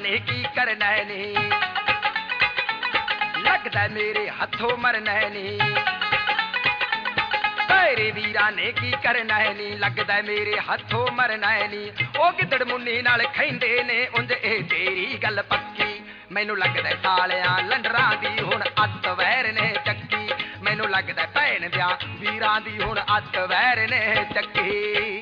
ने की करना नी, लगदा मेरे हथों मरना नी। तेरे वीरा ने की करना नी, लगदा मेरे हथों मरना नी। ओ गिदड़ मुन्नी नाल खैंदे ने उंज ए तेरी गल पक्की। मैनू लगदा सालिया लंडरां दी हुण अत वैर ने चक्की। मैनू लगदा भैन दियां वीरां दी हुण अत वैर ने चक्की।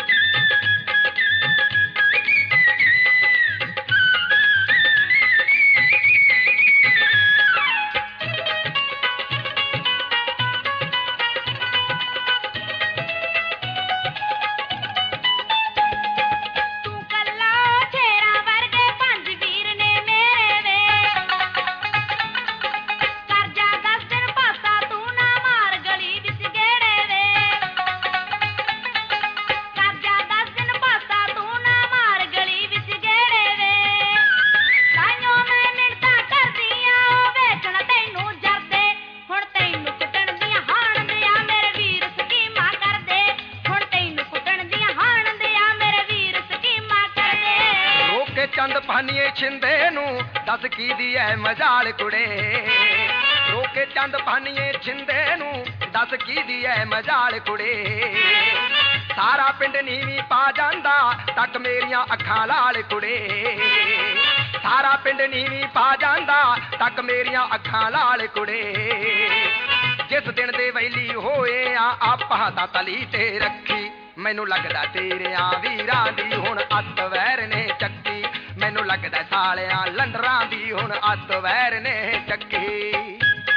चंद पानिए छिंदे नू दस की दी है मजाल कुड़े। रोके चंद पानिए छिंदे नू दस की दी है मजाल कुड़े। सारा पिंड नीवी पा जांदा तक मेरियां अखां लाल कुड़े। सारा पिंड नीवी पा जांदा तक मेरियां अखां लाल कुड़े। जिस दिन दे वैली होए आपा दा तली ते रखी। मैनू लगदा तेरियां वीरां दी हुण अत वैर ने चक्की। मैनू लगदा सालिया लंडरां दी हुण अत वैर ने चक्की।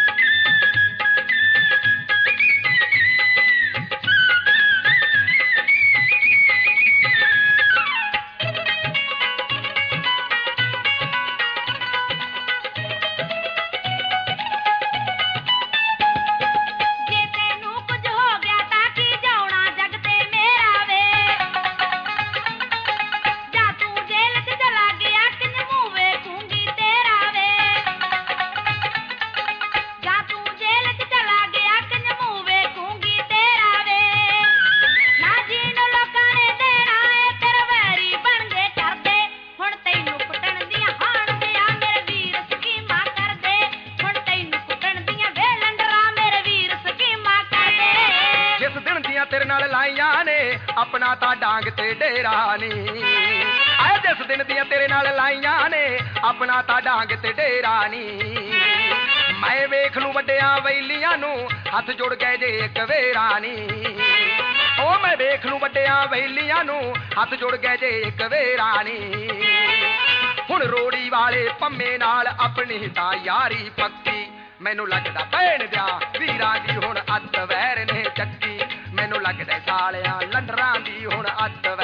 तेरे नाल लाइयां ने अपना ता डांग ते डेरा नी। आए जिस दिन दियां तेरे नाल लाइयां ने अपना ता डांग ते डेरा नी। मैं वेख लूं वड्डियां वैलियां नू हथ जुड़ गए जे एक वेरा नी। ओ मैं वेख लूं वड्डियां वैलियां नू हथ जुड़ गए जे एक वेरा नी। हुण रोड़ी वाले पम्मे नाल अपनी ता यारी पक्की। मैनू लगदा भैन दियां वीरां दी हुण अत वैर ने चक्की। मैनू लगदा सालिया लंडरां दी हुण अत